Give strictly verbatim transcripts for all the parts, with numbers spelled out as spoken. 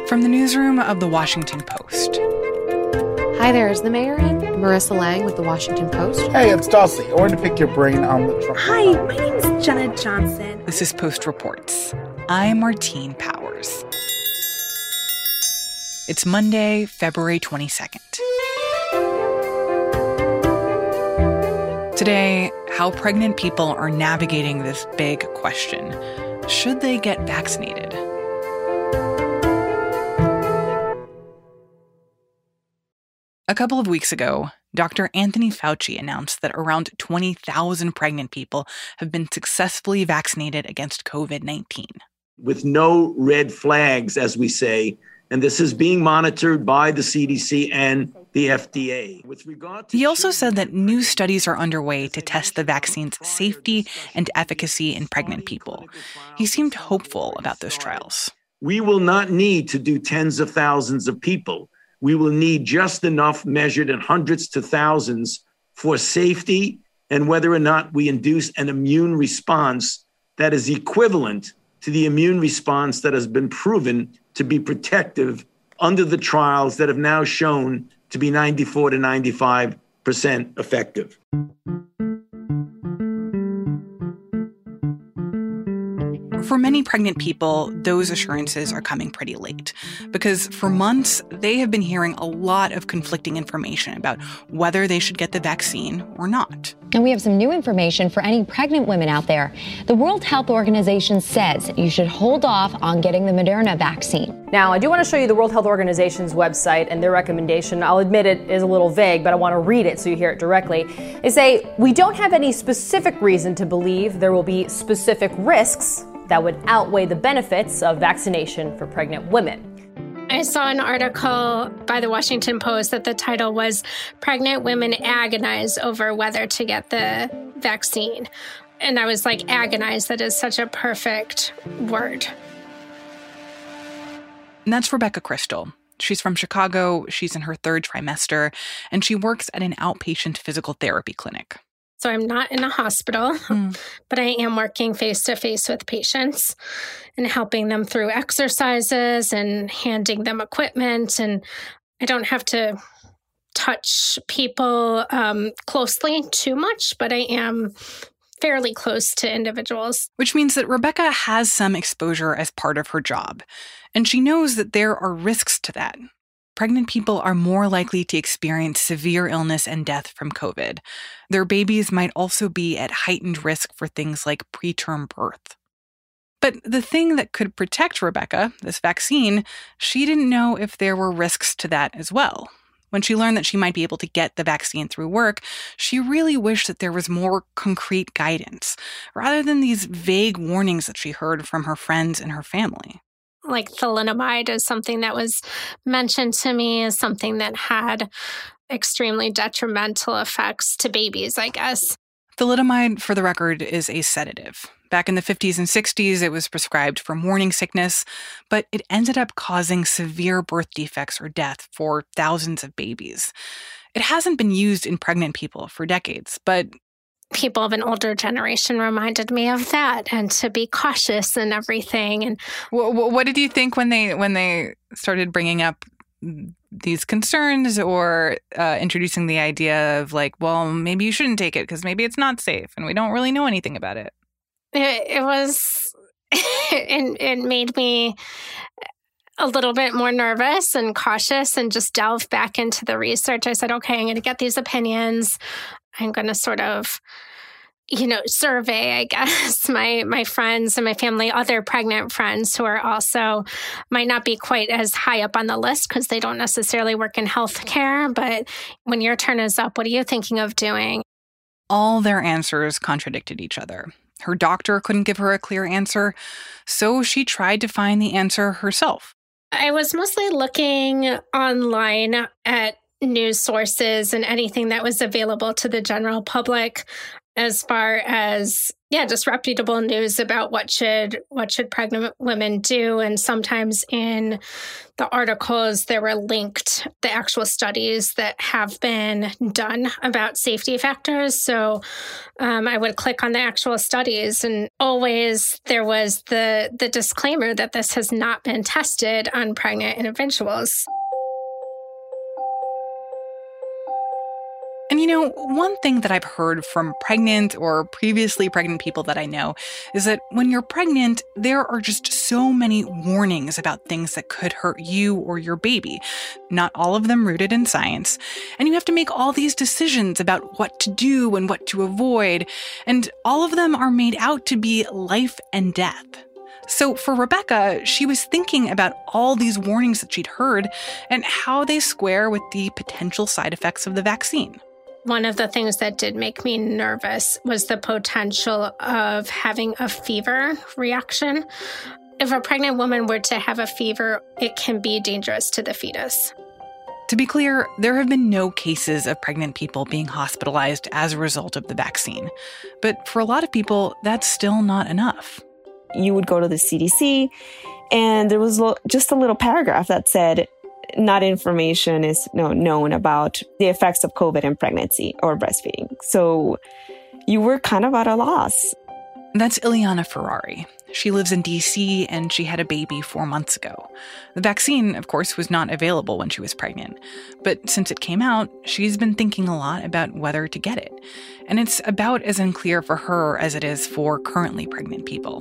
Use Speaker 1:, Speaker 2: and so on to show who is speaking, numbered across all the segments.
Speaker 1: From the newsroom of The Washington Post.
Speaker 2: Hi there, is the mayor in? Marissa Lang with The Washington Post.
Speaker 3: Hey, it's Dulcie. I wanted to pick your brain on the Trump.
Speaker 4: Hi, my name is Jenna Johnson.
Speaker 1: This is Post Reports. I'm Martine Powers. It's Monday, February twenty-second. Today, how pregnant people are navigating this big question. Should they get vaccinated? A couple of weeks ago, Doctor Anthony Fauci announced that around twenty thousand pregnant people have been successfully vaccinated against covid nineteen.
Speaker 5: With no red flags, as we say, and this is being monitored by the C D C and the F D A. With regard to
Speaker 1: he also said that new studies are underway to test the vaccine's safety and efficacy in pregnant people. He seemed hopeful about those trials.
Speaker 5: We will not need to do tens of thousands of people. We will need just enough measured in hundreds to thousands for safety and whether or not we induce an immune response that is equivalent to the immune response that has been proven to be protective under the trials that have now shown to be ninety-four to ninety-five percent effective.
Speaker 1: For many pregnant people, those assurances are coming pretty late because for months, they have been hearing a lot of conflicting information about whether they should get the vaccine or not.
Speaker 6: And we have some new information for any pregnant women out there. The World Health Organization says you should hold off on getting the Moderna vaccine.
Speaker 7: Now, I do want to show you the World Health Organization's website and their recommendation. I'll admit it is a little vague, but I want to read it so you hear it directly. They say, we don't have any specific reason to believe there will be specific risks that would outweigh the benefits of vaccination for pregnant women.
Speaker 8: I saw an article by the Washington Post that the title was Pregnant Women Agonize Over Whether to Get the Vaccine. And I was like, agonize, that is such a perfect word.
Speaker 1: And that's Rebecca Crystal. She's from Chicago, she's in her third trimester, and she works at an outpatient physical therapy clinic.
Speaker 8: So I'm not in a hospital, mm. but I am working face-to-face with patients and helping them through exercises and handing them equipment. And I don't have to touch people um, closely too much, but I am fairly close to individuals.
Speaker 1: Which means that Rebecca has some exposure as part of her job. And she knows that there are risks to that. Pregnant people are more likely to experience severe illness and death from COVID. Their babies might also be at heightened risk for things like preterm birth. But the thing that could protect Rebecca, this vaccine, she didn't know if there were risks to that as well. When she learned that she might be able to get the vaccine through work, she really wished that there was more concrete guidance, rather than these vague warnings that she heard from her friends and her family.
Speaker 8: Like thalidomide is something that was mentioned to me as something that had extremely detrimental effects to babies, I guess.
Speaker 1: Thalidomide, for the record, is a sedative. Back in the fifties and sixties, it was prescribed for morning sickness, but it ended up causing severe birth defects or death for thousands of babies. It hasn't been used in pregnant people for decades, but
Speaker 8: people of an older generation reminded me of that and to be cautious and everything. And
Speaker 1: what, what did you think when they when they started bringing up these concerns or uh, introducing the idea of like, well, maybe you shouldn't take it because maybe it's not safe and we don't really know anything about it?
Speaker 8: It, it was, it, it made me a little bit more nervous and cautious and just delve back into the research. I said, okay, I'm going to get these opinions. I'm going to sort of, you know, survey, I guess, my my friends and my family, other pregnant friends who are also might not be quite as high up on the list because they don't necessarily work in healthcare. But when your turn is up, what are you thinking of doing?
Speaker 1: All their answers contradicted each other. Her doctor couldn't give her a clear answer, so she tried to find the answer herself.
Speaker 8: I was mostly looking online at news sources and anything that was available to the general public. as far as, yeah, just reputable news about what should what should pregnant women do. And sometimes in the articles, there were linked the actual studies that have been done about safety factors. So um, I would click on the actual studies, and always there was the the disclaimer that this has not been tested on pregnant individuals.
Speaker 1: And you know, one thing that I've heard from pregnant or previously pregnant people that I know is that when you're pregnant, there are just so many warnings about things that could hurt you or your baby, not all of them rooted in science. And you have to make all these decisions about what to do and what to avoid. And all of them are made out to be life and death. So for Rebecca, she was thinking about all these warnings that she'd heard and how they square with the potential side effects of the vaccine.
Speaker 8: One of the things that did make me nervous was the potential of having a fever reaction. If a pregnant woman were to have a fever, it can be dangerous to the fetus.
Speaker 1: To be clear, there have been no cases of pregnant people being hospitalized as a result of the vaccine. But for a lot of people, that's still not enough.
Speaker 9: You would go to the C D C, and there was just a little paragraph that said, not information is no, known about the effects of COVID in pregnancy or breastfeeding. So you were kind of at a loss.
Speaker 1: That's Ileana Ferrari. She lives in D C and she had a baby four months ago. The vaccine, of course, was not available when she was pregnant. But since it came out, she's been thinking a lot about whether to get it. And it's about as unclear for her as it is for currently pregnant people.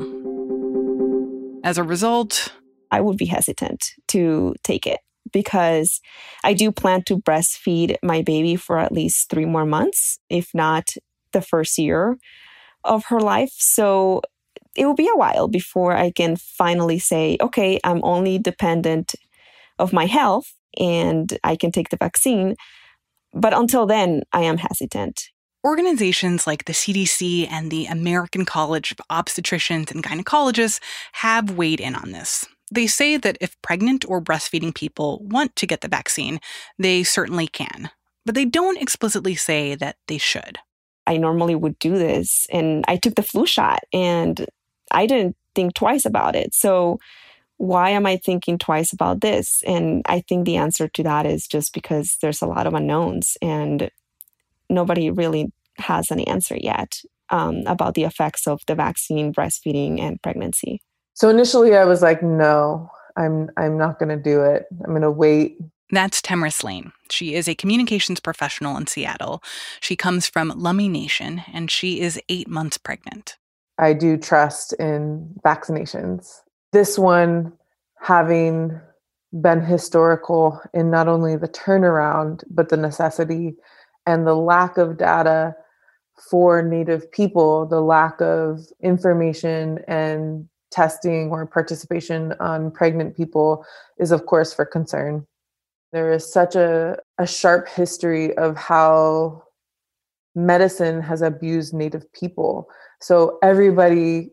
Speaker 1: As a result,
Speaker 9: I would be hesitant to take it, because I do plan to breastfeed my baby for at least three more months, if not the first year of her life. So it will be a while before I can finally say, okay, I'm only dependent of my health and I can take the vaccine. But until then, I am hesitant.
Speaker 1: Organizations like the C D C and the American College of Obstetricians and Gynecologists have weighed in on this. They say that if pregnant or breastfeeding people want to get the vaccine, they certainly can. But they don't explicitly say that they should.
Speaker 9: I normally would do this, and I took the flu shot, and I didn't think twice about it. So why am I thinking twice about this? And I think the answer to that is just because there's a lot of unknowns, and nobody really has an answer yet um, about the effects of the vaccine, breastfeeding, and pregnancy.
Speaker 10: So initially I was like, no, I'm I'm not going to do it. I'm going to wait.
Speaker 1: That's Temris Lane. She is a communications professional in Seattle. She comes from Lummi Nation, and she is eight months pregnant.
Speaker 10: I do trust in vaccinations. This one, having been historical in not only the turnaround, but the necessity and the lack of data for Native people, the lack of information and testing or participation on pregnant people is, of course, for concern. There is such a, a sharp history of how medicine has abused Native people. So everybody,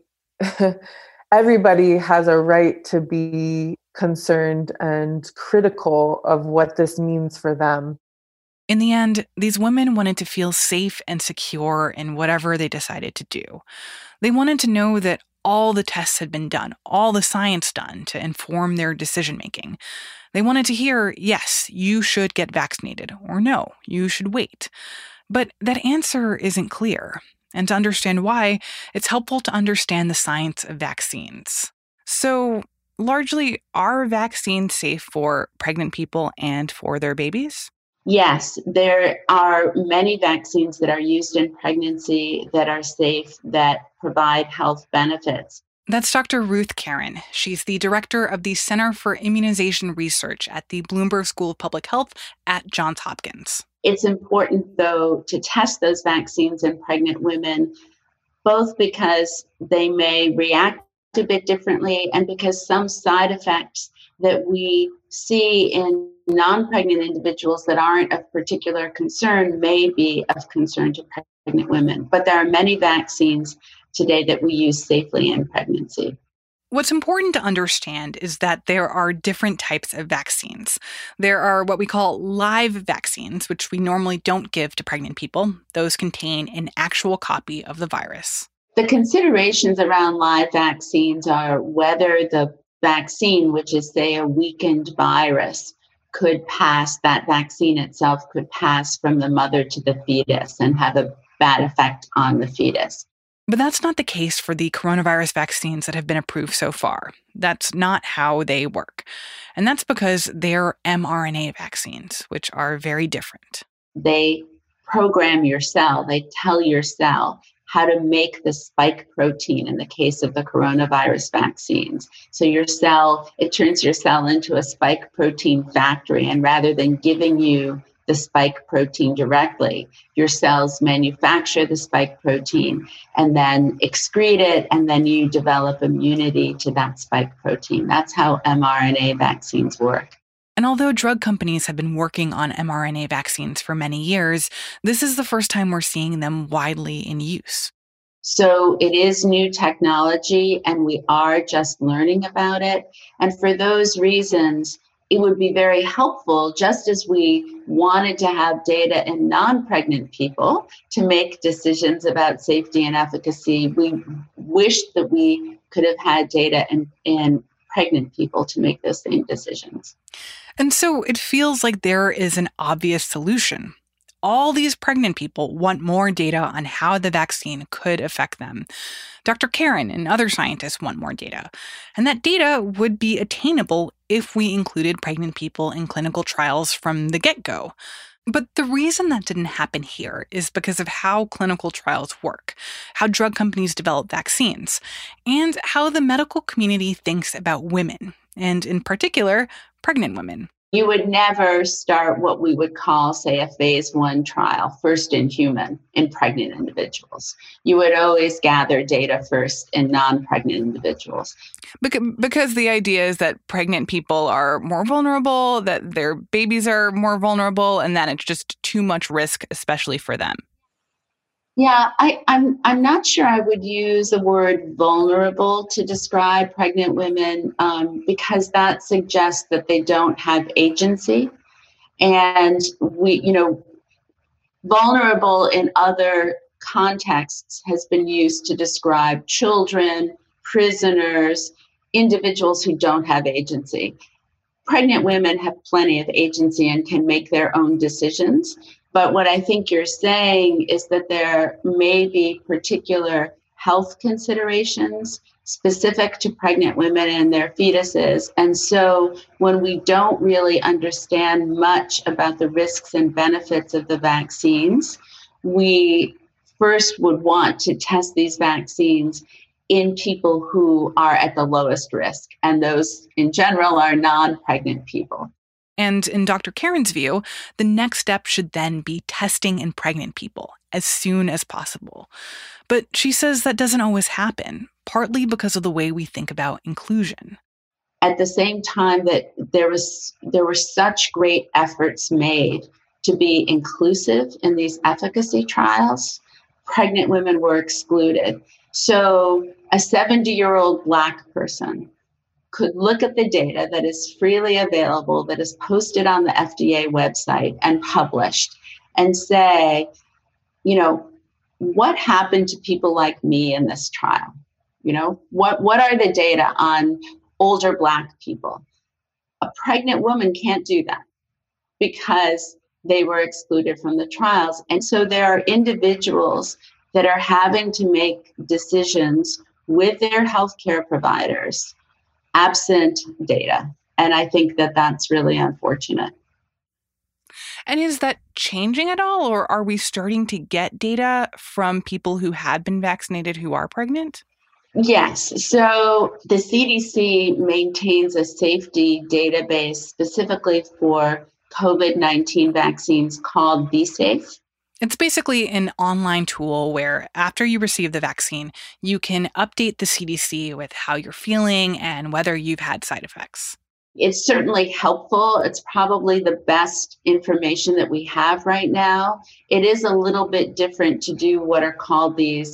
Speaker 10: everybody has a right to be concerned and critical of what this means for them.
Speaker 1: In the end, these women wanted to feel safe and secure in whatever they decided to do. They wanted to know that all the tests had been done, all the science done to inform their decision-making. They wanted to hear, yes, you should get vaccinated, or no, you should wait. But that answer isn't clear. And to understand why, it's helpful to understand the science of vaccines. So, largely, are vaccines safe for pregnant people and for their babies?
Speaker 11: Yes, there are many vaccines that are used in pregnancy that are safe, that provide health benefits.
Speaker 1: That's Doctor Ruth Karen. She's the director of the Center for Immunization Research at the Bloomberg School of Public Health at Johns Hopkins.
Speaker 11: It's important, though, to test those vaccines in pregnant women, both because they may react a bit differently and because some side effects that we see in non-pregnant individuals that aren't of particular concern may be of concern to pregnant women. But there are many vaccines today that we use safely in pregnancy.
Speaker 1: What's important to understand is that there are different types of vaccines. There are what we call live vaccines, which we normally don't give to pregnant people. Those contain an actual copy of the virus.
Speaker 11: The considerations around live vaccines are whether the vaccine, which is, say, a weakened virus, could pass, that vaccine itself could pass from the mother to the fetus and have a bad effect on the fetus.
Speaker 1: But that's not the case for the coronavirus vaccines that have been approved so far. That's not how they work. And that's because they're mRNA vaccines, which are very different.
Speaker 11: They program your cell. They tell your cell how to make the spike protein in the case of the coronavirus vaccines. So your cell, it turns your cell into a spike protein factory. And rather than giving you the spike protein directly, your cells manufacture the spike protein and then excrete it, and then you develop immunity to that spike protein. That's how mRNA vaccines work.
Speaker 1: And although drug companies have been working on mRNA vaccines for many years, this is the first time we're seeing them widely in use.
Speaker 11: So it is new technology, and we are just learning about it. And for those reasons, it would be very helpful, just as we wanted to have data in non-pregnant people to make decisions about safety and efficacy. We wished that we could have had data in, in pregnant people to make those same decisions.
Speaker 1: And so it feels like there is an obvious solution. All these pregnant people want more data on how the vaccine could affect them. Doctor Karen and other scientists want more data. And that data would be attainable if we included pregnant people in clinical trials from the get-go. But the reason that didn't happen here is because of how clinical trials work, how drug companies develop vaccines, and how the medical community thinks about women, and in particular, pregnant women.
Speaker 11: You would never start what we would call, say, a phase one trial, first in human, in pregnant individuals. You would always gather data first in non-pregnant individuals.
Speaker 1: Because the idea is that pregnant people are more vulnerable, that their babies are more vulnerable, and that it's just too much risk, especially for them.
Speaker 11: Yeah, I, I'm I'm not sure I would use the word vulnerable to describe pregnant women um, because that suggests that they don't have agency. And we, you know, vulnerable in other contexts has been used to describe children, prisoners, individuals who don't have agency. Pregnant women have plenty of agency and can make their own decisions. But what I think you're saying is that there may be particular health considerations specific to pregnant women and their fetuses. And so when we don't really understand much about the risks and benefits of the vaccines, we first would want to test these vaccines in people who are at the lowest risk. And those in general are non-pregnant people.
Speaker 1: And in Doctor Karen's view, the next step should then be testing in pregnant people as soon as possible. But she says that doesn't always happen, partly because of the way we think about inclusion.
Speaker 11: At the same time that there was there were such great efforts made to be inclusive in these efficacy trials, pregnant women were excluded. So a seventy-year-old Black person could look at the data that is freely available, that is posted on the F D A website and published, and say, you know, what happened to people like me in this trial? You know, what, what are the data on older Black people? A pregnant woman can't do that because they were excluded from the trials. And so there are individuals that are having to make decisions with their healthcare providers absent data. And I think that that's really unfortunate.
Speaker 1: And is that changing at all? Or are we starting to get data from people who have been vaccinated who are pregnant?
Speaker 11: Yes. So the C D C maintains a safety database specifically for COVID nineteen vaccines called V-Safe.
Speaker 1: It's basically an online tool where after you receive the vaccine, you can update the C D C with how you're feeling and whether you've had side effects.
Speaker 11: It's certainly helpful. It's probably the best information that we have right now. It is a little bit different to do what are called these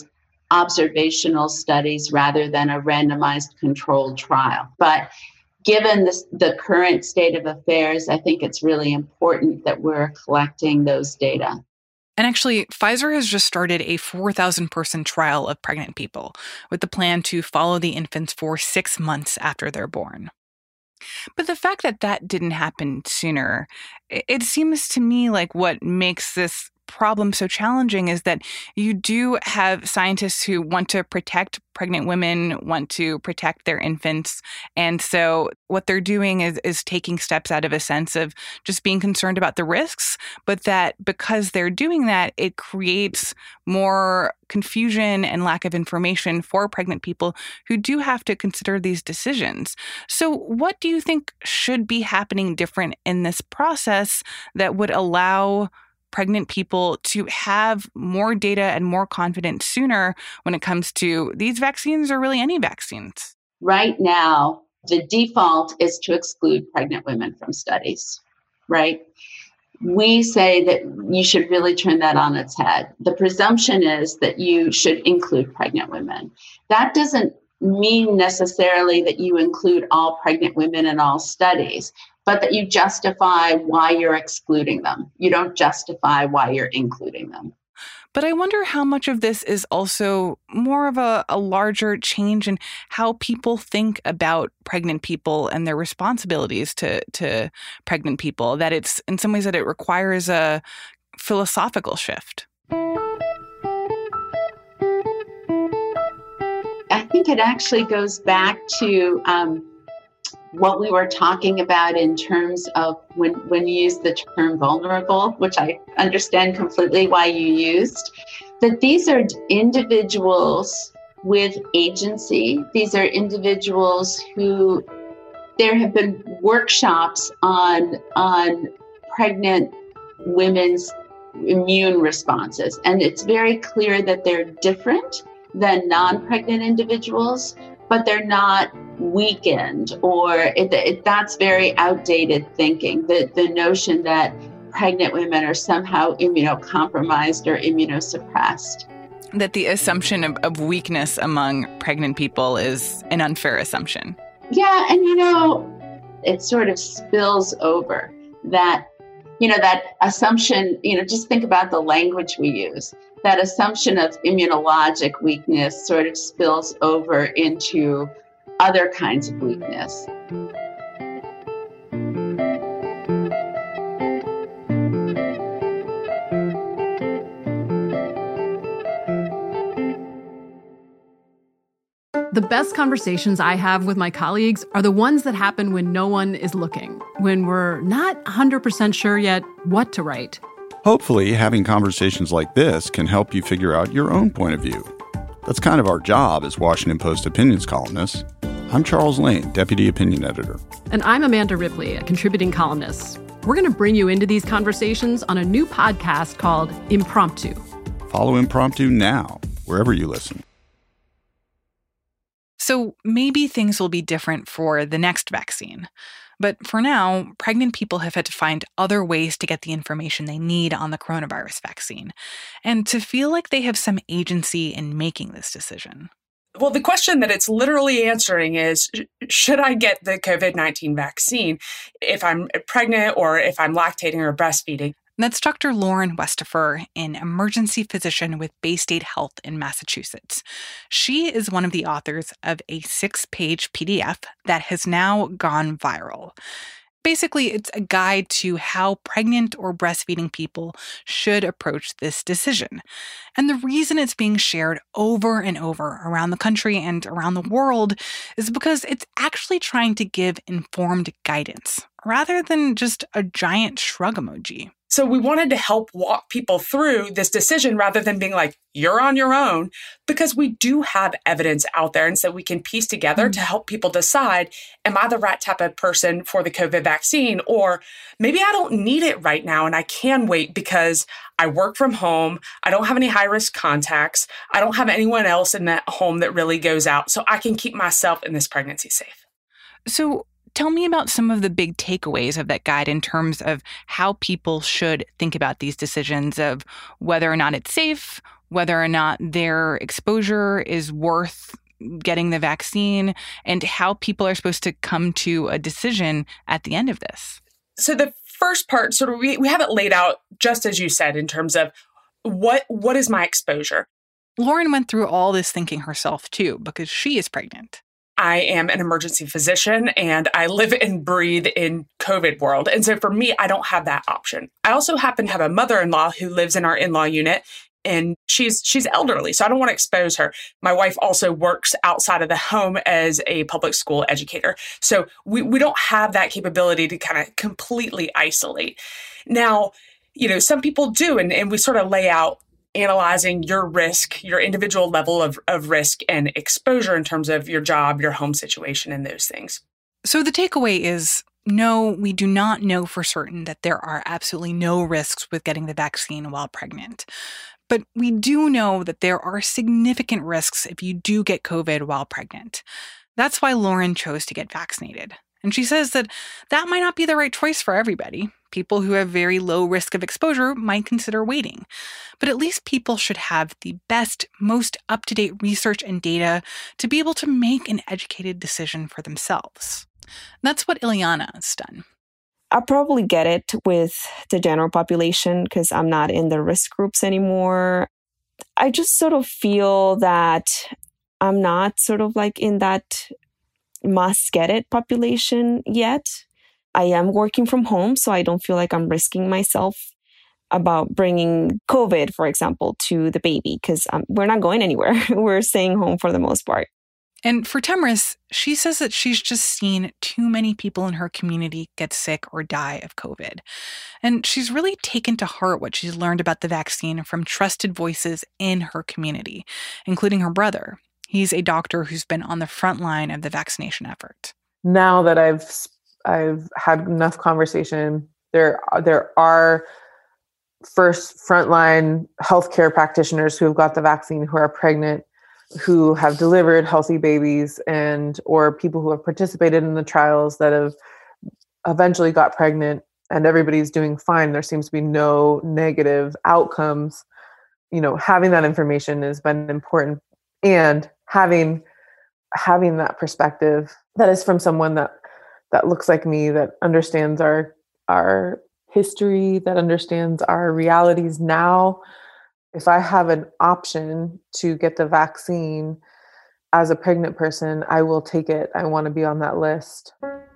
Speaker 11: observational studies rather than a randomized controlled trial. But given this, the current state of affairs, I think it's really important that we're collecting those data.
Speaker 1: And actually, Pfizer has just started a four thousand person trial of pregnant people with the plan to follow the infants for six months after they're born. But the fact that that didn't happen sooner, it seems to me like what makes this problem so challenging is that you do have scientists who want to protect pregnant women, want to protect their infants. And so what they're doing is, is taking steps out of a sense of just being concerned about the risks, but that because they're doing that, it creates more confusion and lack of information for pregnant people who do have to consider these decisions. So what do you think should be happening different in this process that would allow pregnant people to have more data and more confidence sooner when it comes to these vaccines or really any vaccines?
Speaker 11: Right now, the default is to exclude pregnant women from studies, right? We say that you should really turn that on its head. The presumption is that you should include pregnant women. That doesn't mean necessarily that you include all pregnant women in all studies, but that you justify why you're excluding them. You don't justify why you're including them.
Speaker 1: But I wonder how much of this is also more of a, a larger change in how people think about pregnant people and their responsibilities to, to pregnant people, that it's in some ways that it requires a philosophical shift.
Speaker 11: I think it actually goes back to um, what we were talking about in terms of when, when you use the term vulnerable, which I understand completely why you used, that these are individuals with agency. These are individuals who, there have been workshops on, on pregnant women's immune responses, and it's very clear that they're different than non-pregnant individuals, but they're not weakened, or it, it, that's very outdated thinking. The, the notion that pregnant women are somehow immunocompromised or immunosuppressed.
Speaker 1: That the assumption of, of weakness among pregnant people is an unfair assumption.
Speaker 11: Yeah, and you know, it sort of spills over that, you know, that assumption, you know, just think about the language we use. That assumption of immunologic weakness sort of spills over into other kinds of weakness.
Speaker 12: The best conversations I have with my colleagues are the ones that happen when no one is looking, when we're not one hundred percent sure yet what to write.
Speaker 13: Hopefully, having conversations like this can help you figure out your own point of view. That's kind of our job as Washington Post opinions columnists. I'm Charles Lane, Deputy Opinion Editor.
Speaker 12: And I'm Amanda Ripley, a contributing columnist. We're going to bring you into these conversations on a new podcast called Impromptu.
Speaker 13: Follow Impromptu now, wherever you listen.
Speaker 1: So maybe things will be different for the next vaccine. But for now, pregnant people have had to find other ways to get the information they need on the coronavirus vaccine, and to feel like they have some agency in making this decision.
Speaker 14: Well, the question that it's literally answering is, should I get the covid nineteen vaccine if I'm pregnant or if I'm lactating or breastfeeding?
Speaker 1: That's Doctor Lauren Westafer, an emergency physician with Baystate Health in Massachusetts. She is one of the authors of a six-page P D F that has now gone viral. Basically, it's a guide to how pregnant or breastfeeding people should approach this decision. And the reason it's being shared over and over around the country and around the world is because it's actually trying to give informed guidance, rather than just a giant shrug emoji.
Speaker 14: So we wanted to help walk people through this decision rather than being like, you're on your own, because we do have evidence out there. And so we can piece together mm-hmm. to help people decide, am I the right type of person for the COVID vaccine? Or maybe I don't need it right now and I can wait because I work from home. I don't have any high-risk contacts. I don't have anyone else in that home that really goes out. So I can keep myself in this pregnancy safe.
Speaker 1: So tell me about some of the big takeaways of that guide in terms of how people should think about these decisions of whether or not it's safe, whether or not their exposure is worth getting the vaccine, and how people are supposed to come to a decision at the end of this.
Speaker 14: So the first part, sort of, we, we have it laid out just as you said in terms of what what is my exposure?
Speaker 1: Lauren went through all this thinking herself too, because she is pregnant.
Speaker 14: I am an emergency physician and I live and breathe in COVID world. And so for me, I don't have that option. I also happen to have a mother-in-law who lives in our in-law unit, and she's she's elderly, so I don't want to expose her. My wife also works outside of the home as a public school educator. So we, we don't have that capability to kind of completely isolate. Now, you know, some people do, and, and we sort of lay out analyzing your risk, your individual level of, of risk and exposure in terms of your job, your home situation, and those things.
Speaker 1: So the takeaway is, no, we do not know for certain that there are absolutely no risks with getting the vaccine while pregnant. But we do know that there are significant risks if you do get COVID while pregnant. That's why Lauren chose to get vaccinated. And she says that that might not be the right choice for everybody. People who have very low risk of exposure might consider waiting. But at least people should have the best, most up-to-date research and data to be able to make an educated decision for themselves. That's what Ileana has done.
Speaker 9: I'll probably get it with the general population because I'm not in the risk groups anymore. I just sort of feel that I'm not sort of like in that must get it population yet. I am working from home, so I don't feel like I'm risking myself about bringing COVID, for example, to the baby because um, we're not going anywhere. We're staying home for the most part.
Speaker 1: And for Temris, she says that she's just seen too many people in her community get sick or die of COVID. And she's really taken to heart what she's learned about the vaccine from trusted voices in her community, including her brother. He's a doctor who's been on the front line of the vaccination effort.
Speaker 10: Now that I've I've had enough conversation, there there are first frontline healthcare practitioners who have got the vaccine who are pregnant, who have delivered healthy babies, and or people who have participated in the trials that have eventually got pregnant, and everybody's doing fine. There seems to be no negative outcomes. You know, having that information has been important, and having having that perspective that is from someone that that looks like me, that understands our our history, that understands our realities now. If I have an option to get the vaccine as a pregnant person, I will take it. I want to be on that list.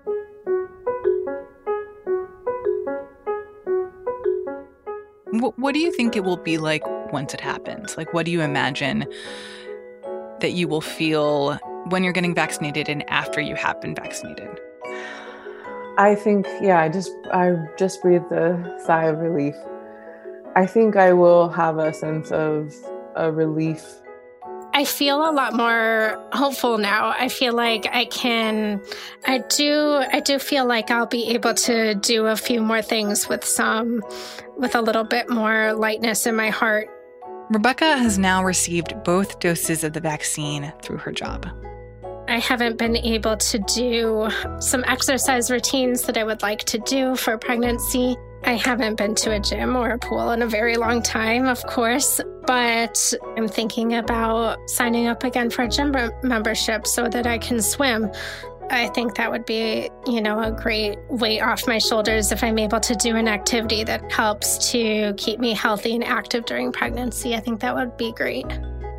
Speaker 1: What, what do you think it will be like once it happens? Like, what do you imagine that you will feel when you're getting vaccinated and after you have been vaccinated?
Speaker 10: I think, yeah, I just I just breathed a sigh of relief. I think I will have a sense of a relief.
Speaker 8: I feel a lot more hopeful now. I feel like I can, I do, I do feel like I'll be able to do a few more things with some, with a little bit more lightness in my heart.
Speaker 1: Rebecca has now received both doses of the vaccine through her job.
Speaker 8: I haven't been able to do some exercise routines that I would like to do for pregnancy. I haven't been to a gym or a pool in a very long time, of course, but I'm thinking about signing up again for a gym membership so that I can swim. I think that would be, you know, a great weight off my shoulders if I'm able to do an activity that helps to keep me healthy and active during pregnancy. I think that would be great.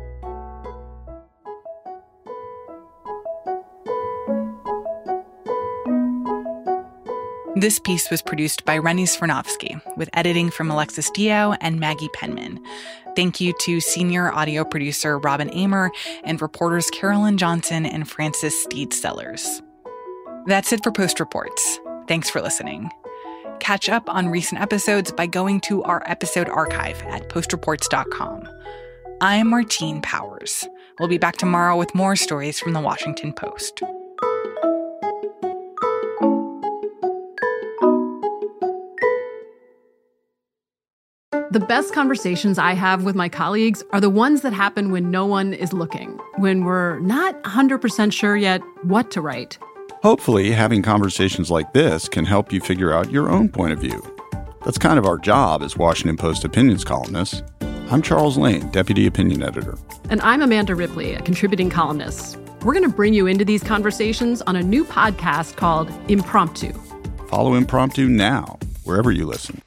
Speaker 1: This piece was produced by Rennie Svirnovsky, with editing from Alexis Dio and Maggie Penman. Thank you to senior audio producer Robin Amer and reporters Carolyn Johnson and Francis Steed Sellers. That's it for Post Reports. Thanks for listening. Catch up on recent episodes by going to our episode archive at post reports dot com. I'm Martine Powers. We'll be back tomorrow with more stories from the Washington Post.
Speaker 12: The best conversations I have with my colleagues are the ones that happen when no one is looking, when we're not one hundred percent sure yet what to write.
Speaker 13: Hopefully, having conversations like this can help you figure out your own point of view. That's kind of our job as Washington Post opinions columnists. I'm Charles Lane, Deputy Opinion Editor.
Speaker 12: And I'm Amanda Ripley, a contributing columnist. We're going to bring you into these conversations on a new podcast called Impromptu.
Speaker 13: Follow Impromptu now, wherever you listen.